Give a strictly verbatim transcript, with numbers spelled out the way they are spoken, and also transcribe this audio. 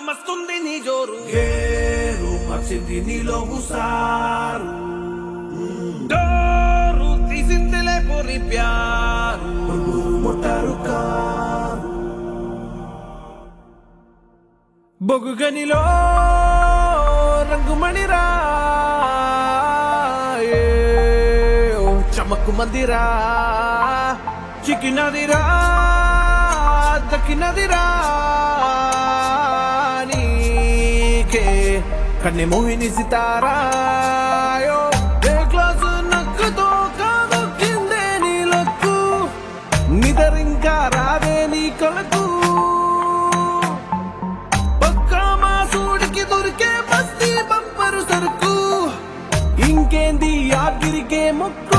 మస్తుంది నీ జోరు గేరు మర్చింది నీలో ఉసారు డోరు తీసిందిలే పొరి ప్యారు ముట్టారు కారు బొగ్గు గనిలో రంగుమణిరా చమకు మందిరా చిక్కినదిరా దక్కినదిరా నీకే కన్నె మోహిని సితారా ఏ గ్లాసు నక్కుతో కాదు కిందే నీ లక్కు నిదరింకా రాదే నీ కలకు పక్కా మా సూడికి దొరికే మస్తీ బంపరు సరుకు ఇంకేంది ఆగిరికే మొక్క